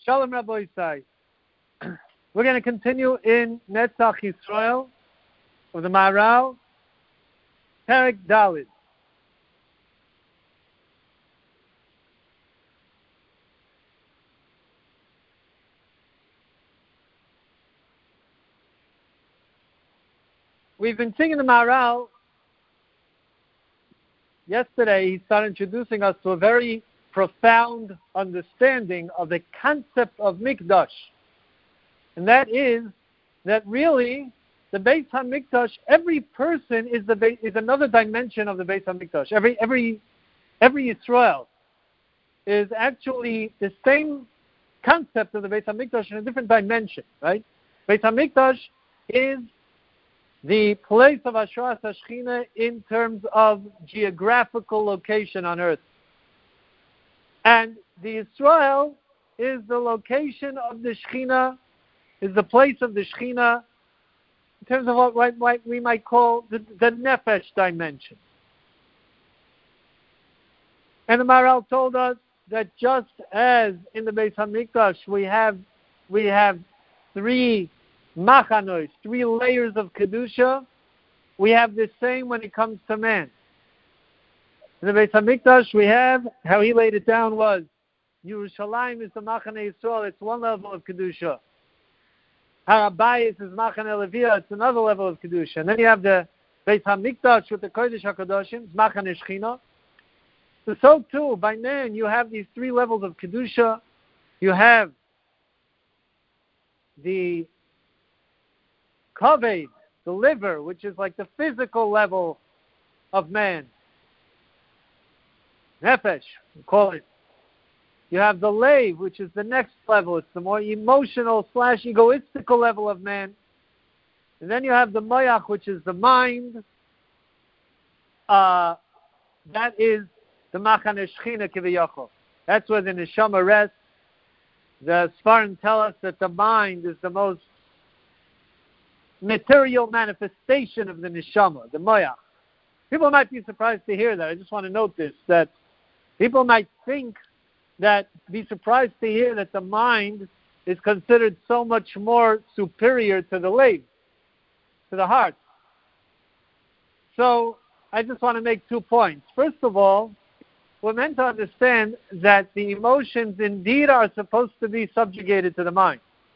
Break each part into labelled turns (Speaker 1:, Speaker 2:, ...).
Speaker 1: Shalom Rabbi Isai. We're going to continue in Netzach Yisrael of the Maharal, Perek Daled. We've been singing the Maharal. Yesterday, he started introducing us to a very profound understanding of the concept of Mikdash. And that is that really the Beis HaMikdash, every person is another dimension of the Beis HaMikdash. Every Yisrael is actually the same concept of the Beis HaMikdash in a different dimension, right? Beis HaMikdash is the place of Hashras HaShechina in terms of geographical location on earth. And the Yisrael is the location of the Shechina, is the place of the Shechina in terms of what we might call the Nefesh dimension. And the Maharal told us that just as in the Beis HaMikdash we have three machanos, three layers of Kedusha, we have the same when it comes to man. In the Beis HaMikdash, we have, how he laid it down was, Yerushalayim is the Machane Yisrael, it's one level of Kedusha. Har HaBayis is Machane Levia, it's another level of Kedusha. And then you have the Beis HaMikdash with the Kodesh HaKadoshim, it's Machane Shechina. So too, by man, you have these three levels of Kedusha. You have the Kaved, the liver, which is like the physical level of man. Nefesh, we call it. You have the Leiv, which is the next level. It's the more emotional / egoistical level of man. And then you have the Moyach, which is the mind. That is the Machane Shechina Kiviyachol. That's where the Neshama rests. The Sfarim tell us that the mind is the most material manifestation of the Neshama, the Moyach. People might be surprised to hear that. I just want to note this, that people might be surprised to hear that the mind is considered so much more superior to the Leiv, to the heart. So I just want to make 2 points. First of all, we're meant to understand that the emotions indeed are supposed to be subjugated to the mind.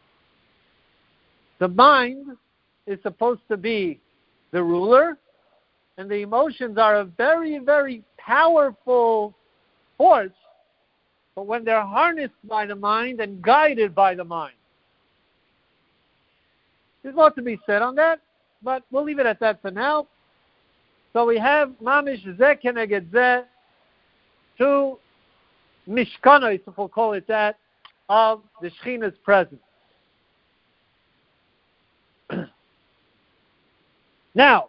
Speaker 1: The mind is supposed to be the ruler, and the emotions are a very, very powerful force, but when they're harnessed by the mind and guided by the mind. There's a lot to be said on that, but we'll leave it at that for now. So we have Mamish Zeh Keneged Zeh, 2 Mishkanos, if we'll call it that, of the Shechina's presence. Now,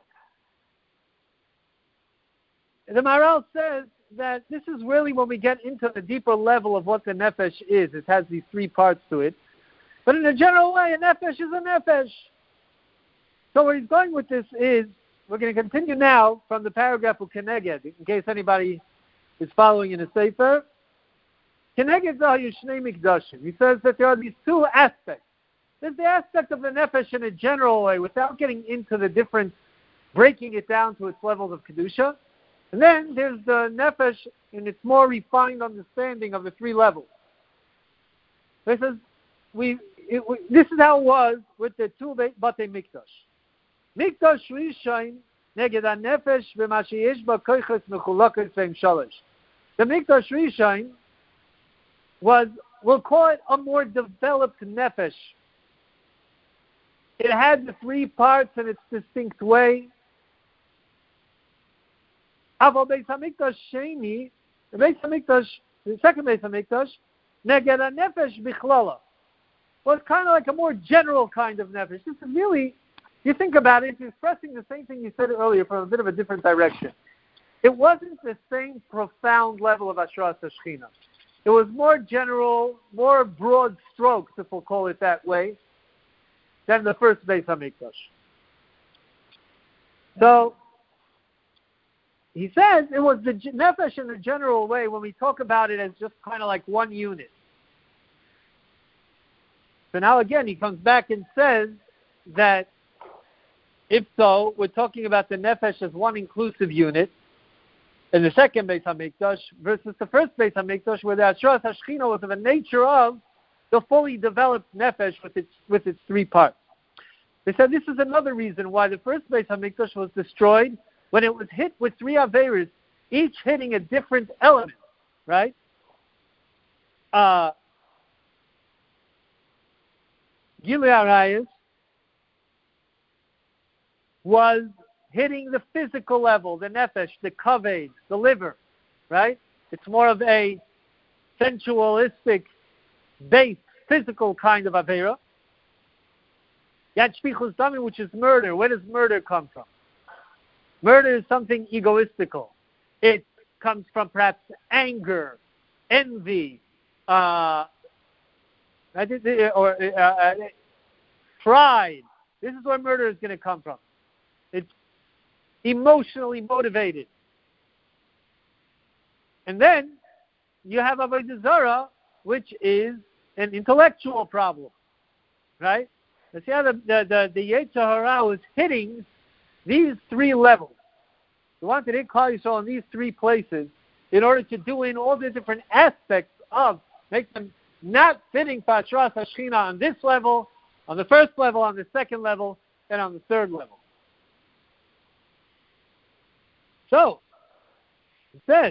Speaker 1: the Maharal says that this is really when we get into the deeper level of what the Nefesh is. It has these 3 parts to it. But in a general way, a Nefesh is a Nefesh. So where he's going with this is, we're going to continue now from the paragraph of Keneged, in case anybody is following in a Sefer. Keneged Zayu Shnei Mikdashim. He says that there are these 2 aspects. There's the aspect of the Nefesh in a general way, without getting into the different, breaking it down to its levels of Kedusha. And then there's the Nefesh in its more refined understanding of the 3 levels. This is how it was with the 2 Batei Mikdash. Mikdash Rishon neged HaNefesh v'ma sheyesh ba koiches mechulakos v'im shalosh. The Mikdash Rishon was, we'll call it a more developed Nefesh. It had the 3 parts in its distinct way. Aval Beis HaMikdash Sheni, the second Beis HaMikdash, neged HaNefesh bichlala, was kind of like a more general kind of Nefesh. This is really, you think about it, it's expressing the same thing you said earlier from a bit of a different direction. It wasn't the same profound level of Hashras HaShechina. It was more general, more broad strokes, if we'll call it that way, than the first Beis HaMikdash. So, he says it was the Nefesh in a general way when we talk about it as just kind of like one unit. So now again, he comes back and says that if so, we're talking about the nefesh as one inclusive unit in the second Beis HaMikdash versus the first Beis HaMikdash, where the Hashras HaShechina was of a nature of the fully developed nefesh with its three parts. They said this is another reason why the first Beis HaMikdash was destroyed when it was hit with three Averis, each hitting a different element, right? Gilui Arayis was hitting the physical level, the nefesh, the kaved, the liver, right? It's more of a sensualistic, base, physical kind of avera. Yad shpichus damim, which is murder. Where does murder come from? Murder is something egoistical. It comes from perhaps anger, envy, pride. This is where murder is going to come from. It's emotionally motivated. And then you have Avodah Zarah, which is an intellectual problem, right? You see how the Yetzer Hara was hitting these three levels. You wanted to hit Klal Yisrael in these three places in order to do in all the different aspects of, make them not fitting for Hashras HaShechina on this level, on the first level, on the second level, and on the third level. So, it says,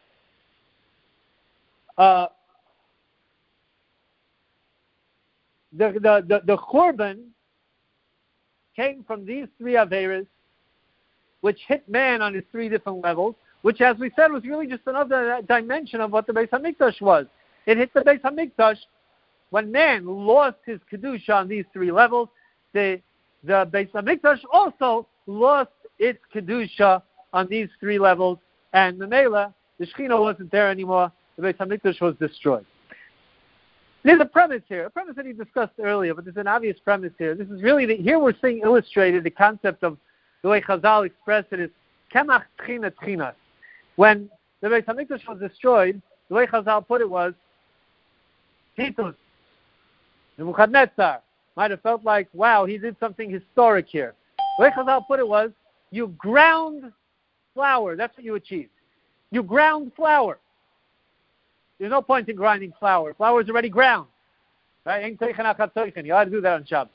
Speaker 1: the Churban came from these three Averas, which hit man on his three different levels, which, as we said, was really just another dimension of what the Beis HaMikdash was. It hit the Beis HaMikdash when man lost his Kedusha on these three levels. The Beis HaMikdash also lost its Kedusha on these three levels, and Memela, the Shechina wasn't there anymore. The Beis HaMikdash was destroyed. There's a premise here, a premise that he discussed earlier, but there's an obvious premise here. This is really, here we're seeing illustrated the concept of the way Chazal expressed it is Kemach Tchina Tchinas. When the Beis HaMikdash was destroyed, the way Chazal put it was, Titus, Nebuchadnezzar might have felt like, wow, he did something historic here. The way Chazal put it was, you ground flour. That's what you achieved. You ground flour. There's no point in grinding flour. Flour is already ground. Right? You ought to do that on Shabbos.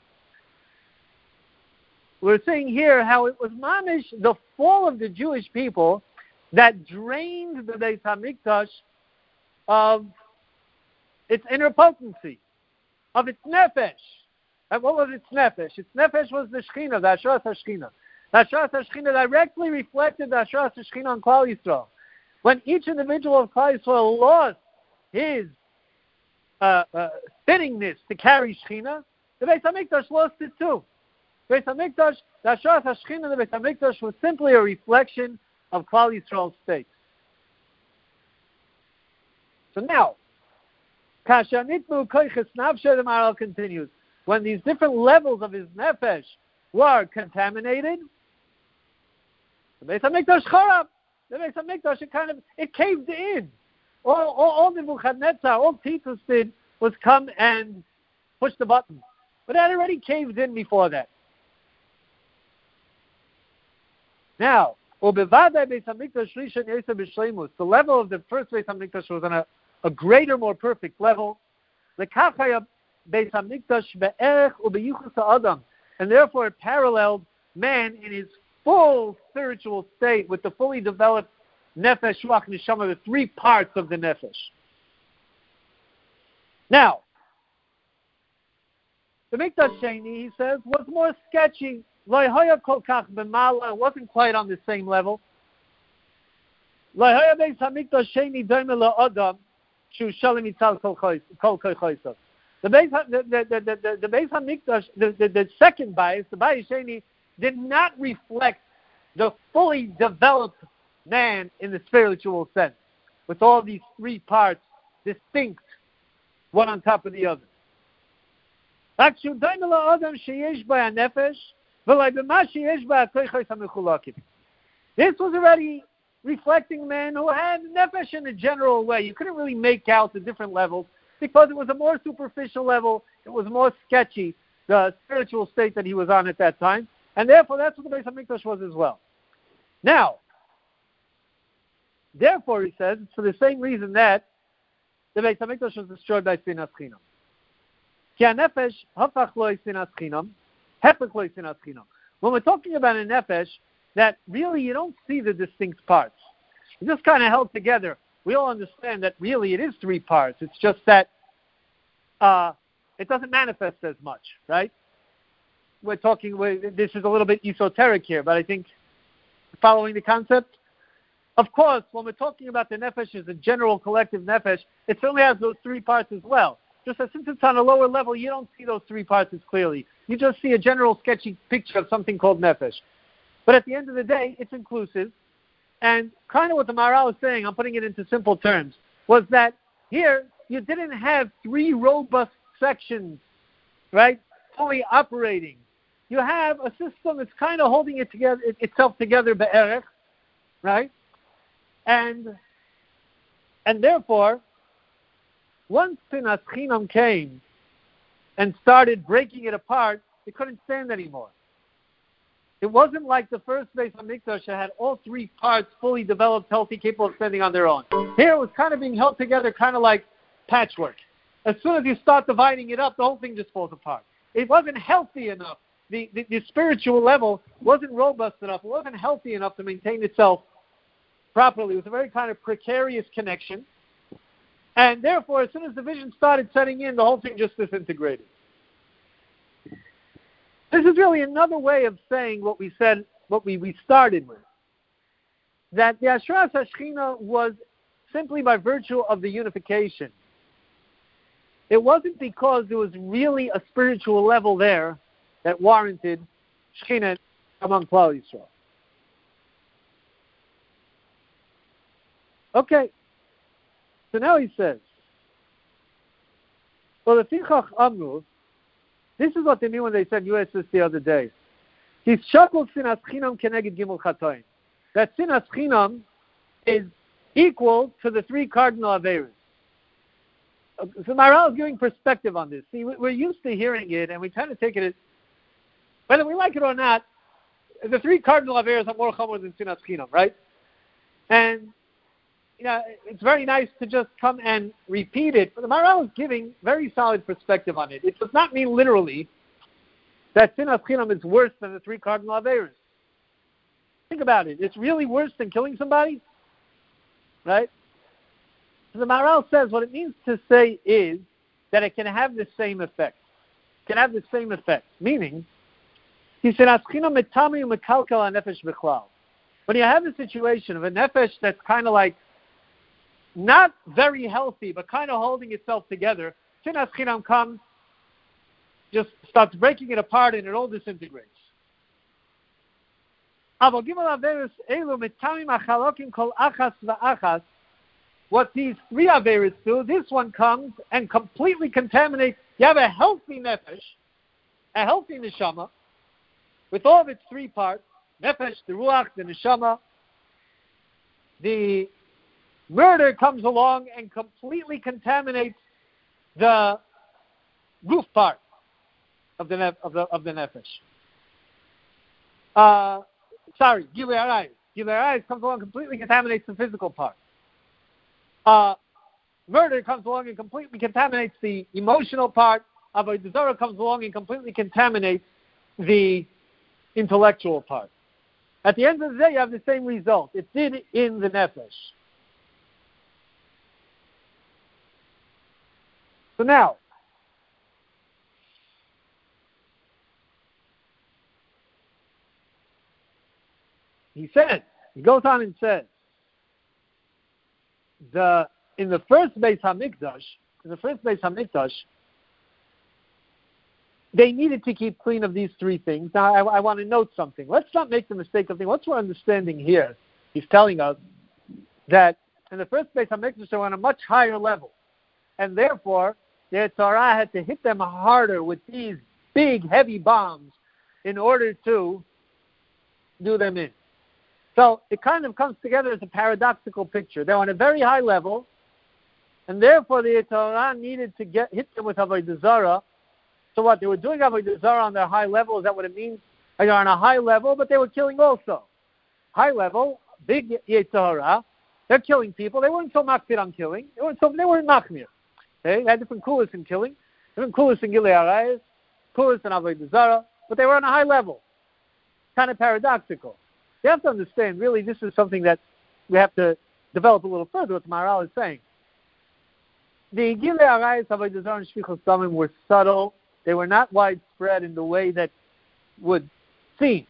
Speaker 1: We're seeing here how it was mamish, the fall of the Jewish people, that drained the Beis HaMikdash of its inner potency, of its nefesh. And what was its nefesh? Its nefesh was the Shechina, the Hashras HaShechina. The Hashras HaShechina directly reflected the Hashras HaShechina on Klal Yisrael. When each individual of Klal Yisrael lost his fittingness to carry Shechina, the Beis HaMikdash lost it too. The Beis HaMikdash, the Hashras HaShechina, the Beis HaMikdash was simply a reflection of Klal Yisrael's state. So now, Kasha Nitnu Koiches Nafshe, the Maharal continues, when these different levels of his nefesh were contaminated, the Beis HaMikdash Charab, the Beis HaMikdash, it caved in. All Nebuchadnezzar, all Titus did was come and push the button. But it had already caved in before that. Now, the level of the first Beis HaMikdash was on a greater, more perfect level. And therefore it paralleled man in his full spiritual state with the fully developed nefesh, ruach, neshama, the three parts of the nefesh. Now, the Mikdash Sheni, he says, was more sketchy. It wasn't quite on the same level. The Beis HaMikdash, the second bias, the Bayis Sheni, did not reflect the fully developed man in the spiritual sense, with all these three parts distinct, one on top of the other. This was already reflecting man who had nefesh in a general way. You couldn't really make out the different levels because it was a more superficial level. It was more sketchy, the spiritual state that he was on at that time. And therefore, that's what the Beis HaMikdash was as well. Now, therefore, he says, it's for the same reason that the Beis HaMikdash was destroyed by Sinas Chinam. Ki ha-nefesh hafach lo sinas chinam, hepech lo sinas chinam. When we're talking about a nefesh, that really you don't see the distinct parts. It's just kind of held together. We all understand that really it is three parts. It's just that it doesn't manifest as much, right? This is a little bit esoteric here, but I think following the concept. Of course, when we're talking about the nefesh as a general collective nefesh, it certainly has those three parts as well. Just that since it's on a lower level, you don't see those three parts as clearly. You just see a general sketchy picture of something called nefesh. But at the end of the day, it's inclusive. And kind of what the Maharal is saying, I'm putting it into simple terms, was that here you didn't have three robust sections, right, fully operating. You have a system that's kind of holding itself together, be'erech, right? And therefore, once Sinas Chinam came and started breaking it apart, it couldn't stand anymore. It wasn't like the first Beis HaMikdash that had all three parts fully developed, healthy, capable of standing on their own. Here it was kind of being held together, kind of like patchwork. As soon as you start dividing it up, the whole thing just falls apart. It wasn't healthy enough. The spiritual level wasn't robust enough. It wasn't healthy enough to maintain itself properly. It was a very kind of precarious connection. And therefore, as soon as the vision started setting in, the whole thing just disintegrated. This is really another way of saying what we said, what we started with. That the Hashras HaShechina was simply by virtue of the unification. It wasn't because there was really a spiritual level there that warranted Shechina among Klal Yisrael. Okay. So now he says, well, the Fichach Amru, this is what they mean when they said U.S. this the other day. He's shakul sinas chinam keneged gimel chatoim. That sinas chinam is equal to the three cardinal averos. So Maharal is giving perspective on this. See, we're used to hearing it, and we tend to take it as, whether we like it or not, the three cardinal averos are more chomer than sinas chinam, right? And it's very nice to just come and repeat it, but the Maharal is giving very solid perspective on it. It does not mean literally that sinas chinam is worse than the three cardinal averos. Think about it. It's really worse than killing somebody, right? So the Maharal says what it means to say is that it can have the same effect. It can have the same effect. Meaning, he said, when you have a situation of a nefesh that's kind of like not very healthy, but kind of holding itself together, sinas chinam comes, just starts breaking it apart, and it all disintegrates. What these three averos do, this one comes and completely contaminates. You have a healthy nefesh, a healthy neshama, with all of its three parts, nefesh, the ruach, the neshama. The murder comes along and completely contaminates the roof part of the nefesh. Gilui Arayis. Gilui Arayis comes along and completely contaminates the physical part. Murder comes along and completely contaminates the emotional part. Avodah Zarah comes along and completely contaminates the intellectual part. At the end of the day, you have the same result. It did in the nefesh. So now, he goes on and says, in the first Beis HaMikdash, they needed to keep clean of these three things. Now, I want to note something. Let's not make the mistake of thinking, what's our understanding here? He's telling us that in the first Beis HaMikdash, they were on a much higher level. And therefore, the Torah had to hit them harder with these big, heavy bombs in order to do them in. So it kind of comes together as a paradoxical picture. They're on a very high level, and therefore the Torah needed to hit them with Avodah Zarah So what? They were doing Avodah Zarah on their high level. Is that what it means? They're on a high level, but they were killing also. High level, big Yetzer Hara. They're killing people. They weren't so makpid on killing. They weren't machmir. Okay? They had different kulas in killing, different kulas in Gilei Arayos, kulas in Avodah Zarah, but they were on a high level. Kind of paradoxical. You have to understand, really, this is something that we have to develop a little further, what the Maharal is saying. The Gilei Arayos, Avodah Zarah, and Shfichus Damim were subtle. They were not widespread in the way that would seem.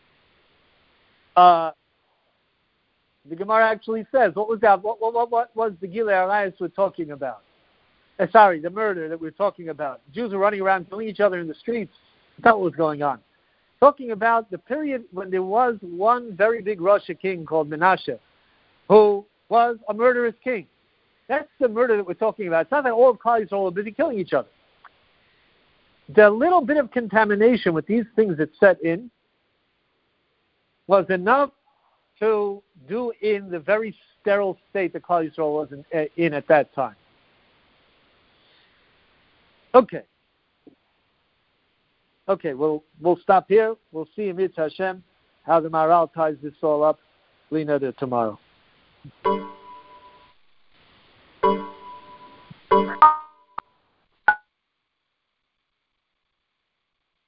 Speaker 1: The Gemara actually says, what was that? What was the Gilei Arayos we're talking about? The murder that we're talking about. Jews were running around killing each other in the streets. That's what was going on. Talking about the period when there was one very big Russia king called Menashe, who was a murderous king. That's the murder that we're talking about. It's not that all of Klal Yisrael were busy killing each other. The little bit of contamination with these things that set in was enough to do in the very sterile state that Klal Yisrael was in at that time. Okay, we'll stop here. We'll see in Mitzvah Hashem how the Maharal ties this all up. Tomorrow.